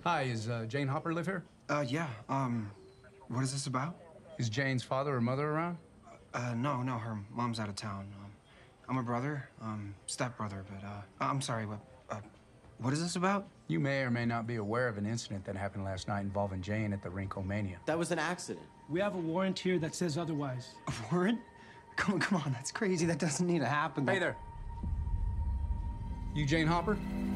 Hi, is Jane Hopper live here? Yeah. What is this about? Is Jane's father or mother around? No, her mom's out of town. I'm her brother, stepbrother, but, I'm sorry, what is this about? You may or may not be aware of an incident that happened last night involving Jane at the Rinkomania. That was an accident. We have a warrant here that says otherwise. A warrant? Come on, that's crazy. That doesn't need to happen. Hey there. You Jane Hopper?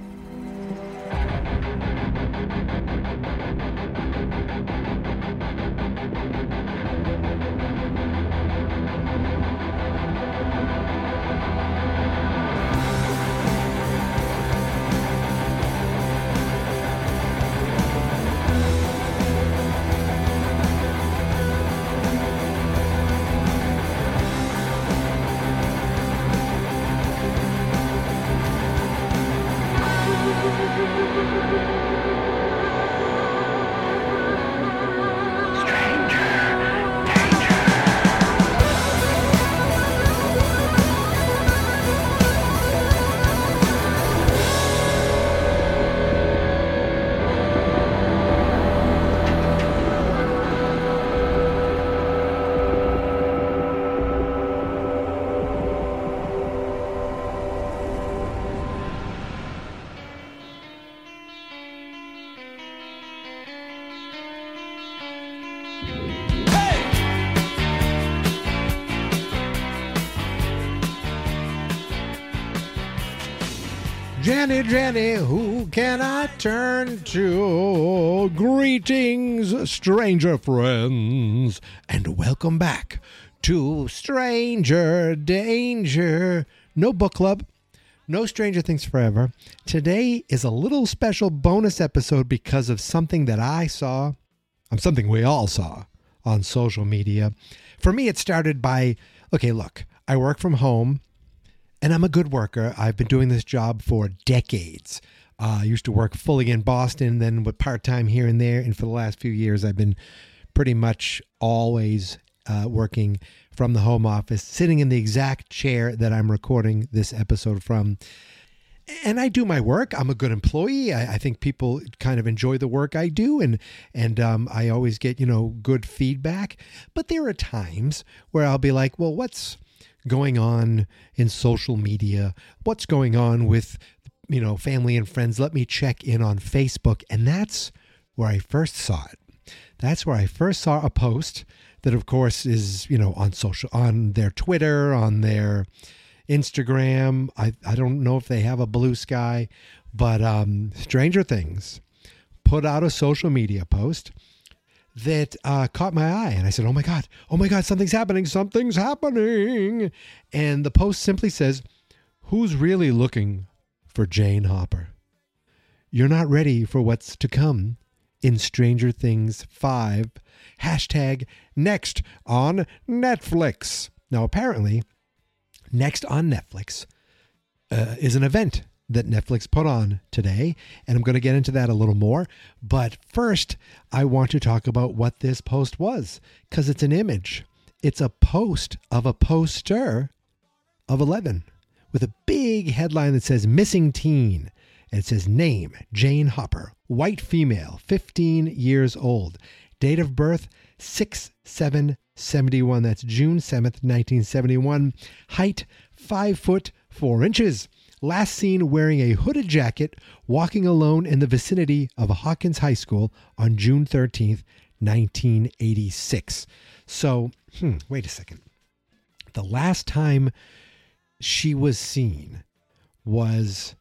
Jenny, who can I turn to? Greetings, stranger friends, and welcome back to Stranger Danger. No book club, no Stranger Things Forever. Today is a little special bonus episode because of something that I saw, something we all saw on social media. For me, it started by, okay, look, I work from home. And I'm a good worker. I've been doing this job for decades. I used to work fully in Boston, then with part-time here and there. And for the last few years, I've been pretty much always working from the home office, sitting in the exact chair that I'm recording this episode from. And I do my work. I'm a good employee. I think people kind of enjoy the work I do. And I always get, good feedback. But there are times where I'll be like, well, what's going on in social media? What's going on with, family and friends? Let me check in on Facebook. And that's where I first saw it. That's where I first saw a post that, of course, is, on their Twitter, on their Instagram. I don't know if they have a Blue Sky, but Stranger Things put out a social media post that caught my eye. And I said, oh my God, something's happening. And the post simply says, who's really looking for Jane Hopper? You're not ready for what's to come in Stranger Things 5. Hashtag next on Netflix. Now, apparently, next on Netflix is an event that Netflix put on today, and I'm going to get into that a little more. But first, I want to talk about what this post was, because it's an image. It's a post of a poster of 11 with a big headline that says missing teen. And it says name, Jane Hopper, white female, 15 years old, date of birth 6/7/71. That's June 7th, 1971. Height 5'4". Last seen wearing a hooded jacket, walking alone in the vicinity of Hawkins High School on June 13th, 1986. So, wait a second. The last time she was seen was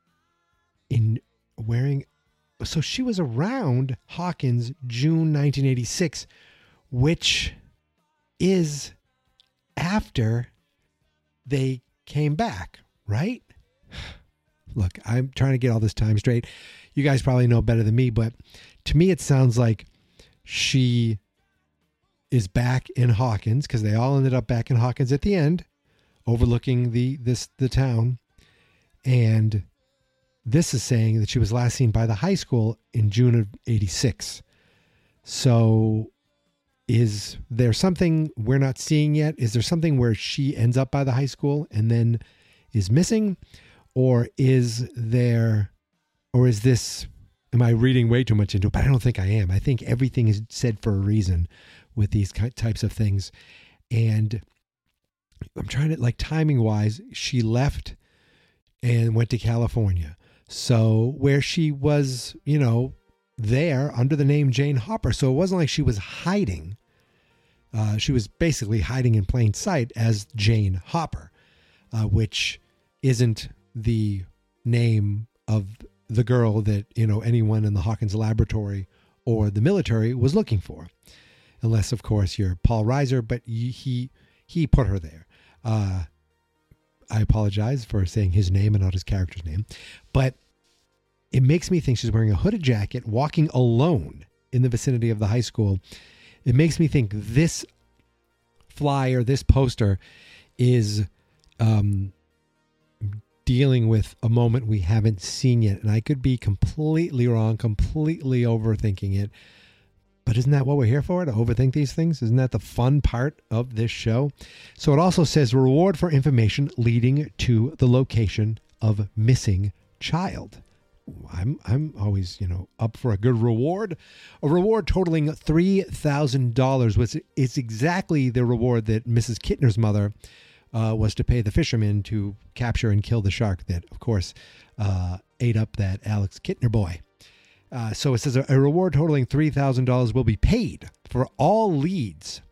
so she was around Hawkins June 1986, which is after they came back, right? Look, I'm trying to get all this time straight. You guys probably know better than me, but to me it sounds like she is back in Hawkins, because they all ended up back in Hawkins at the end, overlooking the town. And this is saying that she was last seen by the high school in June of 86. So is there something we're not seeing yet? Is there something where she ends up by the high school and then is missing? Or is this am I reading way too much into it? But I don't think I am. I think everything is said for a reason with these types of things. And I'm trying to, like, timing wise, she left and went to California. So where she was, there under the name Jane Hopper. So it wasn't like she was hiding. She was basically hiding in plain sight as Jane Hopper, which isn't the name of the girl that, anyone in the Hawkins laboratory or the military was looking for. Unless, of course, you're Paul Reiser, but he put her there. I apologize for saying his name and not his character's name. But it makes me think she's wearing a hooded jacket, walking alone in the vicinity of the high school. It makes me think this flyer, this poster is dealing with a moment we haven't seen yet. And I could be completely wrong, completely overthinking it. But isn't that what we're here for, to overthink these things? Isn't that the fun part of this show? So it also says reward for information leading to the location of missing child. I'm always, up for a good reward. A reward totaling $3,000, which is exactly the reward that Mrs. Kittner's mother was to pay the fisherman to capture and kill the shark that, of course, ate up that Alex Kittner boy. So it says a reward totaling $3,000 will be paid for all leads.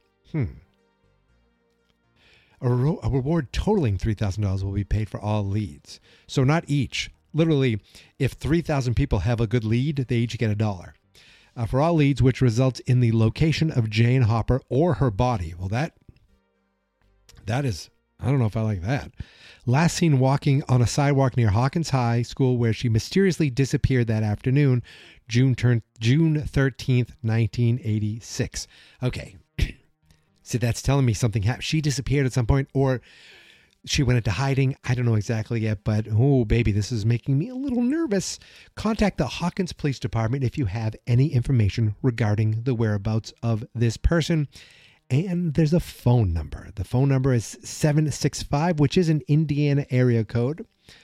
A reward totaling $3,000 will be paid for all leads. So not each. Literally, if 3,000 people have a good lead, they each get $1. For all leads, which results in the location of Jane Hopper or her body. Well, that is, I don't know if I like that. Last seen walking on a sidewalk near Hawkins High School, where she mysteriously disappeared that afternoon, June 13th, 1986. Okay. So that's telling me something happened. She disappeared at some point, or she went into hiding. I don't know exactly yet, but oh, baby, this is making me a little nervous. Contact the Hawkins Police Department if you have any information regarding the whereabouts of this person. And there's a phone number. The phone number is 765, which is an Indiana area code,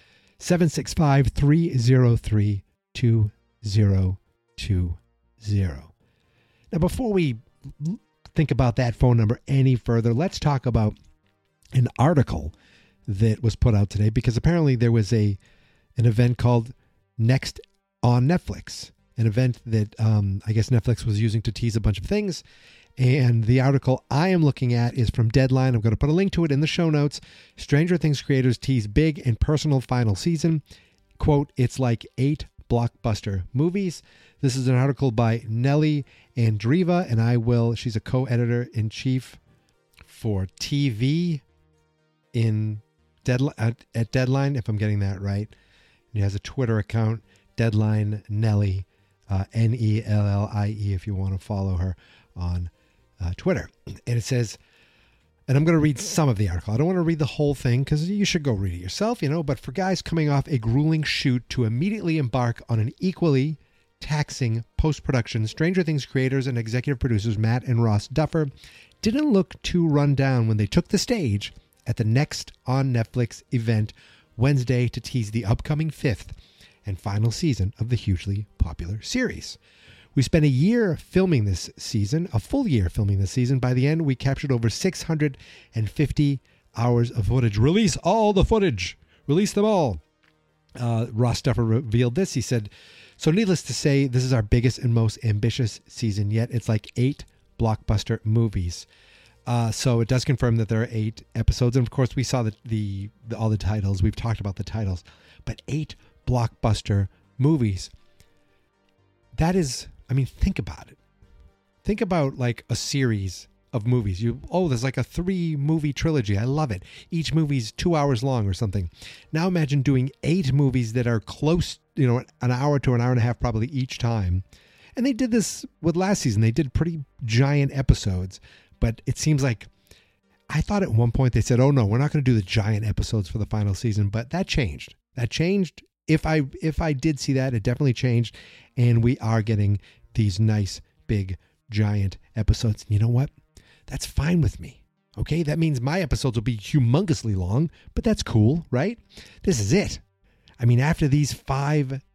765-303-2020. Now, before we think about that phone number any further, let's talk about an article that was put out today, because apparently there was an event called Next on Netflix, an event that I guess Netflix was using to tease a bunch of things. And the article I am looking at is from Deadline. I'm going to put a link to it in the show notes. Stranger Things creators tease big and personal final season. Quote, it's like 8 blockbuster movies. This is an article by Nellie Andreeva, and she's a co-editor in chief for TV at Deadline, if I'm getting that right. He has a Twitter account, Deadline Nellie, Nellie, if you want to follow her on Twitter. And it says, and I'm going to read some of the article. I don't want to read the whole thing because you should go read it yourself, but for guys coming off a grueling shoot to immediately embark on an equally taxing post-production, Stranger Things creators and executive producers Matt and Ross Duffer didn't look too run down when they took the stage at the Next on Netflix event Wednesday to tease the upcoming 5th and final season of the hugely popular series. We spent a year filming this season, a full year filming this season. By the end, we captured over 650 hours of footage. Release all the footage. Release them all. Ross Duffer revealed this. He said, so needless to say, this is our biggest and most ambitious season yet. It's like 8 blockbuster movies. So it does confirm that there are 8 episodes. And of course, we saw all the titles. We've talked about the titles. But 8 blockbuster movies. That is, think about it. Think about like a series of movies. There's like a 3-movie trilogy. I love it. Each movie's 2 hours long or something. Now imagine doing 8 movies that are close, an hour to an hour and a half probably each time. And they did this with last season. They did pretty giant episodes, but it seems like, I thought at one point they said, oh no, we're not going to do the giant episodes for the final season, but that changed. If I did see that, it definitely changed, and we are getting these nice, big, giant episodes. And you know what? That's fine with me. Okay? That means my episodes will be humongously long, but that's cool, right? This is it. After these 5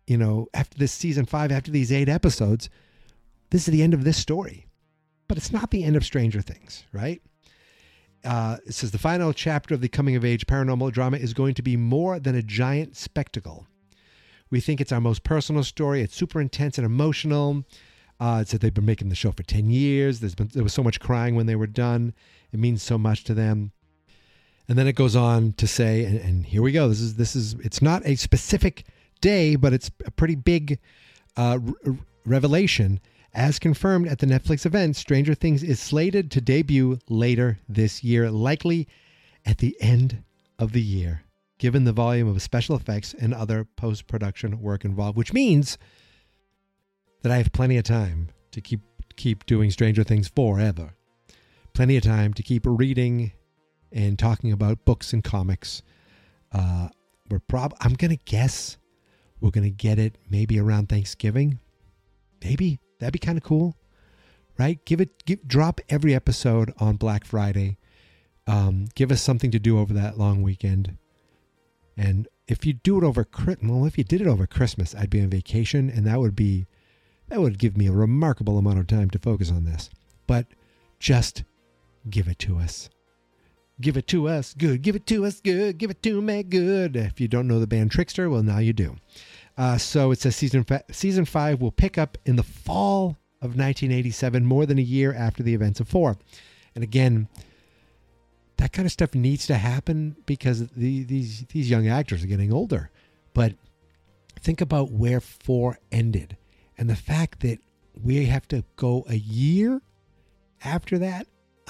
after this season 5, after these 8 episodes, this is the end of this story. But it's not the end of Stranger Things, right? It says the final chapter of the coming-of-age paranormal drama is going to be more than a giant spectacle. We think it's our most personal story. It's super intense and emotional. It said they've been making the show for 10 years. There was so much crying when they were done. It means so much to them. And then it goes on to say, and here we go. It's not a specific day, but it's a pretty big revelation. As confirmed at the Netflix event, Stranger Things is slated to debut later this year, likely at the end of the year, given the volume of special effects and other post-production work involved, which means that I have plenty of time to keep doing Stranger Things forever. Plenty of time to keep reading and talking about books and comics. I'm going to guess we're going to get it maybe around Thanksgiving. Maybe. That'd be kind of cool, right? Drop every episode on Black Friday. Give us something to do over that long weekend. And if you do it if you did it over Christmas, I'd be on vacation, and that would give me a remarkable amount of time to focus on this. But just give it to us. Give it to us good. Give it to us good. Give it to me good. If you don't know the band Trickster, well, now you do. So it says season 5 will pick up in the fall of 1987, more than a year after the events of 4. And again, that kind of stuff needs to happen because these young actors are getting older. But think about where 4 ended and the fact that we have to go a year after that.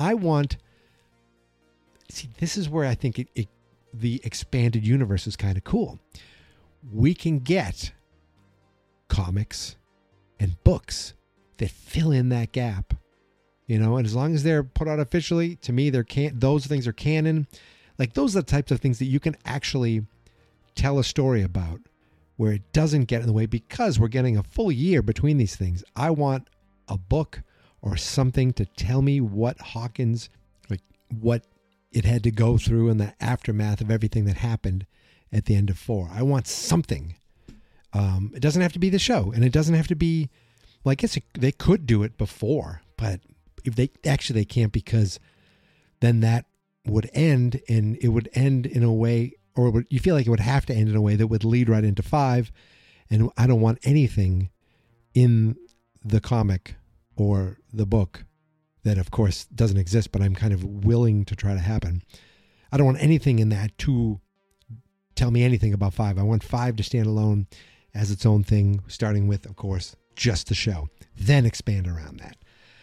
This is where I think the expanded universe is kind of cool. We can get comics and books that fill in that gap, and as long as they're put out officially, to me, those things are canon. Like, those are the types of things that you can actually tell a story about where it doesn't get in the way because we're getting a full year between these things. I want a book or something to tell me what Hawkins, what it had to go through in the aftermath of everything that happened at the end of 4. I want something. It doesn't have to be the show, and it doesn't have to be. Well, I guess they could do it before, but if they can't, because then that would end, and it would end in a way, or you feel like it would have to end in a way that would lead right into 5, and I don't want anything in the comic or the book that, of course, doesn't exist, but I'm kind of willing to try to happen. I don't want anything in that to tell me anything about 5. I want 5 to stand alone as its own thing, starting with, of course, just the show, then expand around that.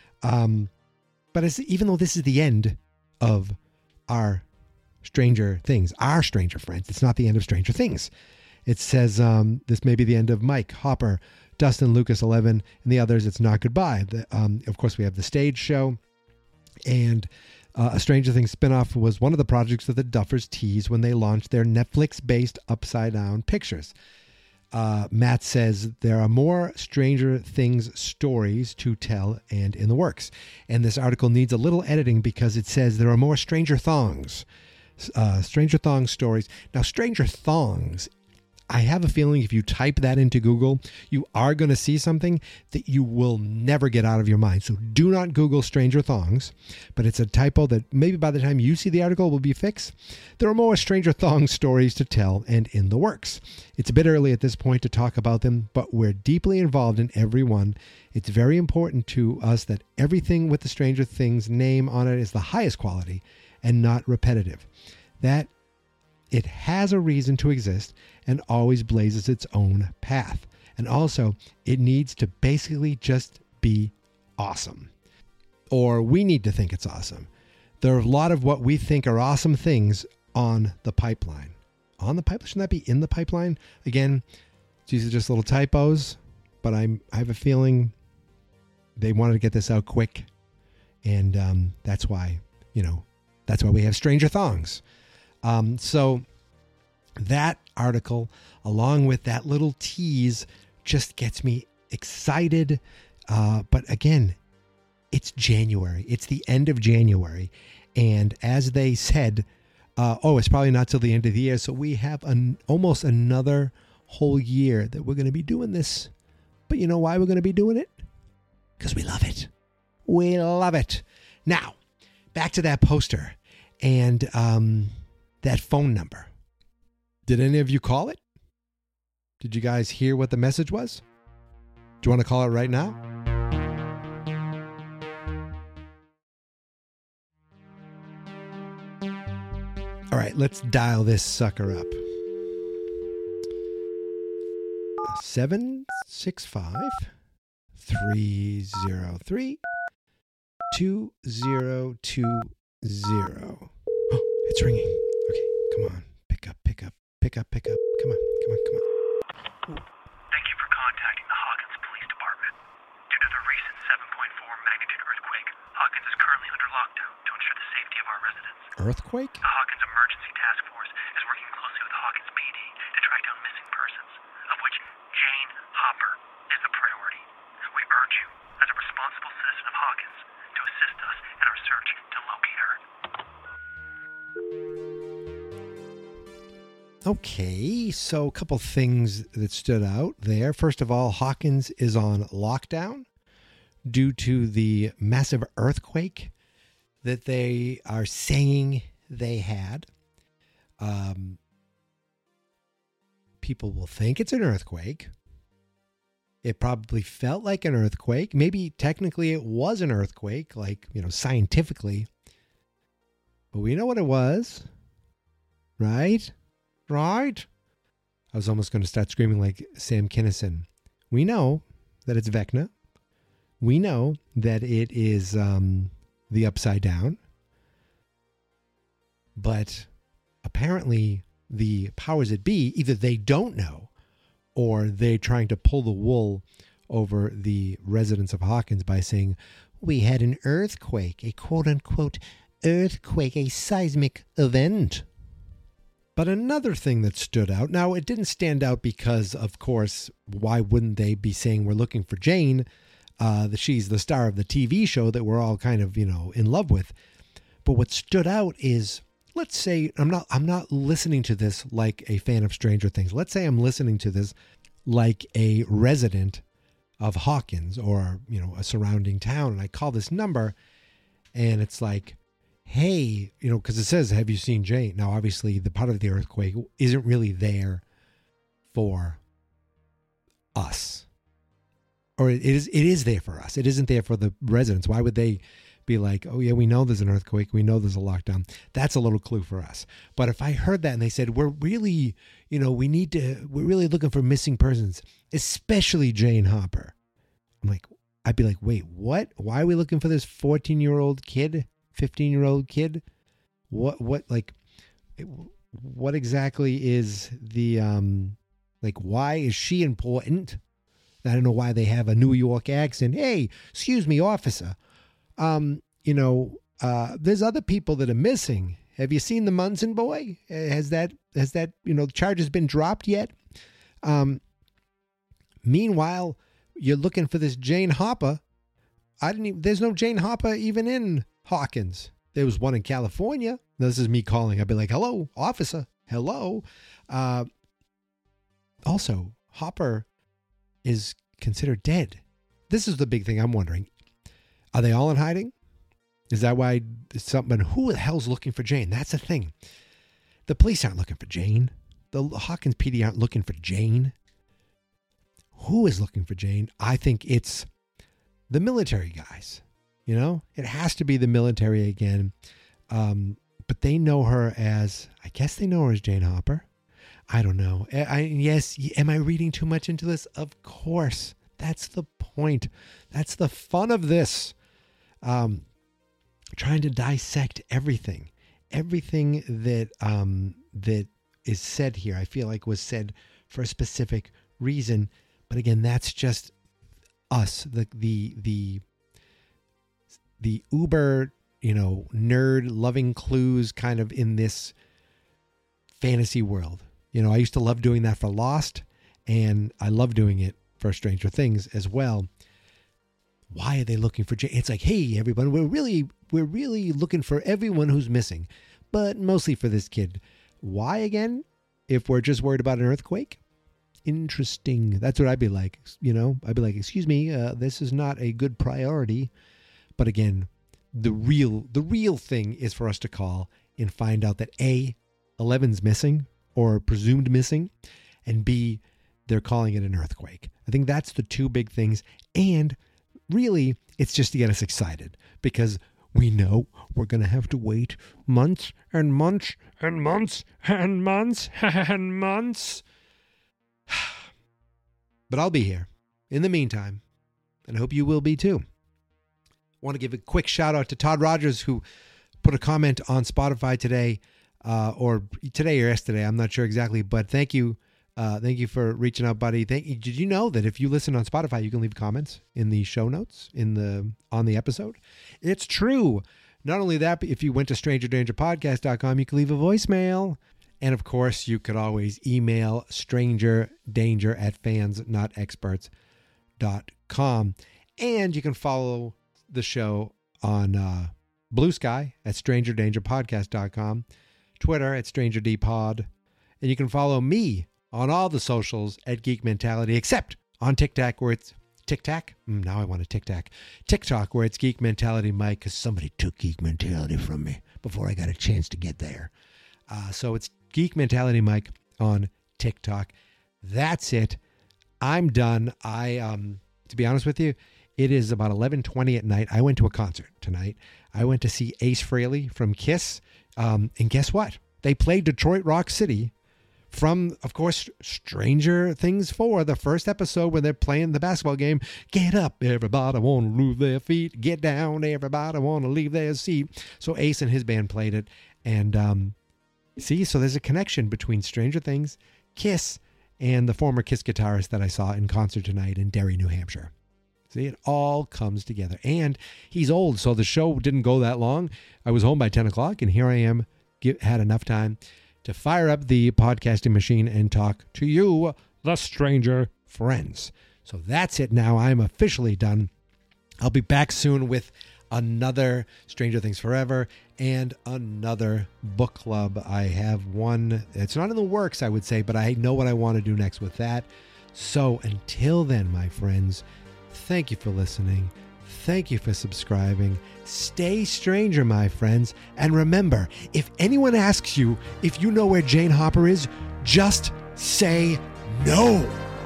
But even though this is the end of our Stranger Things, our Stranger Friends, it's not the end of Stranger Things. It says this may be the end of Mike, Hopper, Dustin, Lucas, 11, and the others. It's not goodbye. Of course, we have the stage show, and a Stranger Things spinoff was one of the projects that the Duffers teased when they launched their Netflix-based Upside Down Pictures. Matt says there are more Stranger Things stories to tell and in the works. And this article needs a little editing because it says there are more Stranger Thongs. Stranger Thongs stories. Now, Stranger Thongs, I have a feeling if you type that into Google, you are going to see something that you will never get out of your mind. So do not Google Stranger Thongs, but it's a typo that maybe by the time you see the article will be fixed. There are more Stranger Thongs stories to tell and in the works. It's a bit early at this point to talk about them, but we're deeply involved in every one. It's very important to us that everything with the Stranger Things name on it is the highest quality and not repetitive. That it has a reason to exist and always blazes its own path. And also, it needs to basically just be awesome. Or we need to think it's awesome. There are a lot of what we think are awesome things on the pipeline. On the pipeline? Shouldn't that be in the pipeline? Again, these are just little typos, but I have a feeling they wanted to get this out quick. And that's why we have Stranger Thongs. So that article, along with that little tease, just gets me excited. But again, it's January. It's the end of January. And as they said, it's probably not till the end of the year. So we have almost another whole year that we're going to be doing this. But you know why we're going to be doing it? Because we love it. We love it. Now, back to that poster and that phone number. Did any of you call it? Did you guys hear what the message was? Do you want to call it right now? All right, let's dial this sucker up. 765-303-2020. Oh, it's ringing. Okay, come on. Pick up. Come on. Thank you for contacting the Hawkins Police Department. Due to the recent 7.4 magnitude earthquake, Hawkins is currently under lockdown to ensure the safety of our residents. Earthquake? The Hawkins Emergency Task Force is working closely with the Hawkins PD to track down missing persons, of which Jane Hopper is the priority. We urge you, as a responsible citizen of Hawkins, to assist us in our search to locate her. Okay, so a couple things that stood out there. First of all, Hawkins is on lockdown due to the massive earthquake that they are saying they had. People will think it's an earthquake. It probably felt like an earthquake. Maybe technically it was an earthquake, like, scientifically. But we know what it was, right? Right? I was almost going to start screaming like Sam Kinison. We know that it's Vecna. We know that it is the Upside Down. But apparently the powers that be, either they don't know or they're trying to pull the wool over the residents of Hawkins by saying, we had an earthquake, a quote-unquote earthquake, a seismic event. But another thing that stood out, now it didn't stand out because, of course, why wouldn't they be saying we're looking for Jane? She's the star of the TV show that we're all kind of, in love with. But what stood out is, let's say, I'm not listening to this like a fan of Stranger Things. Let's say I'm listening to this like a resident of Hawkins or, a surrounding town. And I call this number and it's like, hey, because it says, have you seen Jane? Now, obviously, the part of the earthquake isn't really there for us. Or it is there for us. It isn't there for the residents. Why would they be like, oh, yeah, we know there's an earthquake. We know there's a lockdown. That's a little clue for us. But if I heard that and they said, we're really, we're really looking for missing persons, especially Jane Hopper. I'd be like, wait, what? Why are we looking for this 14-year-old kid? 15-year-old kid? What exactly is the, why is she important? I don't know why they have a New York accent. Hey, excuse me, officer. There's other people that are missing. Have you seen the Munson boy? Has that, the charge has been dropped yet? Meanwhile, you're looking for this Jane Hopper. There's no Jane Hopper even in Hawkins. There was one in California. This is me calling. I'd be like, hello, officer. Hello. Also, Hopper is considered dead. This is the big thing I'm wondering. Are they all in hiding? Is that why who the hell's looking for Jane? That's the thing. The police aren't looking for Jane. The Hawkins PD aren't looking for Jane. Who is looking for Jane? I think it's the military guys. It has to be the military again. But they know her as, I guess they know her as Jane Hopper. I don't know. Yes. Am I reading too much into this? Of course. That's the point. That's the fun of this. Trying to dissect everything that is said here. I feel like was said for a specific reason. But again, that's just us, the uber, nerd loving clues kind of in this fantasy world. I used to love doing that for Lost, and I love doing it for Stranger Things as well. Why are they looking for Jane? It's like, hey, everyone, we're really looking for everyone who's missing, but mostly for this kid. Why again? If we're just worried about an earthquake? interesting. That's what I'd be like, you know? I'd be like, excuse me, this is not a good priority. But again, the real thing is for us to call and find out that A, 11's missing or presumed missing, and B, they're calling it an earthquake. I think that's the two big things. And really, it's just to get us excited because we know we're going to have to wait months and months and months and months and months. But I'll be here in the meantime, and I hope you will be too. I want to give a quick shout out to Todd Rogers, who put a comment on Spotify today, or today or yesterday. I'm not sure exactly, but thank you. Thank you for reaching out, buddy. Did you know that if you listen on Spotify, you can leave comments in the show notes on the episode? It's true. Not only that, but if you went to strangerdangerpodcast.com, you can leave a voicemail. And of course, you could always email strangerdanger@fansnotexperts.com. And you can follow the show on Blue Sky at strangerdangerpodcast.com, Twitter at strangerdpod, and you can follow me on all the socials at Geek Mentality, except on TikTok where it's TikTok. Now I want a TikTok. TikTok where it's Geek Mentality Mike, because somebody took Geek Mentality from me before I got a chance to get there. So it's Geek Mentality Mike on TikTok. That's it. I'm done. To be honest with you, it is about 11:20 at night. I went to a concert tonight. I went to see Ace Frehley from Kiss. And guess what? They played Detroit Rock City from, of course, Stranger Things 4, the first episode where they're playing the basketball game. Get up, everybody want to move their feet. Get down, everybody want to leave their seat. So Ace and his band played it. And see, so there's a connection between Stranger Things, Kiss, and the former Kiss guitarist that I saw in concert tonight in Derry, New Hampshire. See, it all comes together. And he's old, so the show didn't go that long. I was home by 10 o'clock, and here I am, had enough time to fire up the podcasting machine and talk to you, the stranger friends. So that's it now. I'm officially done. I'll be back soon with another Stranger Things Forever and another book club. I have one. It's not in the works, I would say, but I know what I want to do next with that. So until then, my friends, thank you for listening. Thank you for subscribing. Stay stranger, my friends. And remember, if anyone asks you if you know where Jane Hopper is, just say no.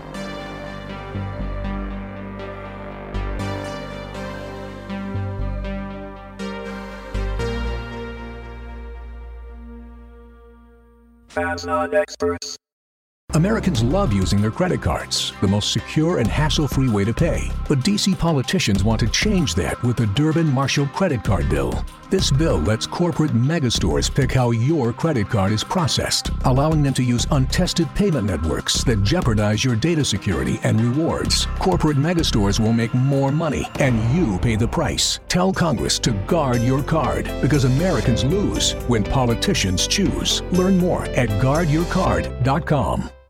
Fans Not Experts. Americans love using their credit cards, the most secure and hassle-free way to pay. But D.C. politicians want to change that with the Durbin-Marshall credit card bill. This bill lets corporate megastores pick how your credit card is processed, allowing them to use untested payment networks that jeopardize your data security and rewards. Corporate megastores will make more money, and you pay the price. Tell Congress to guard your card, because Americans lose when politicians choose. Learn more at guardyourcard.com.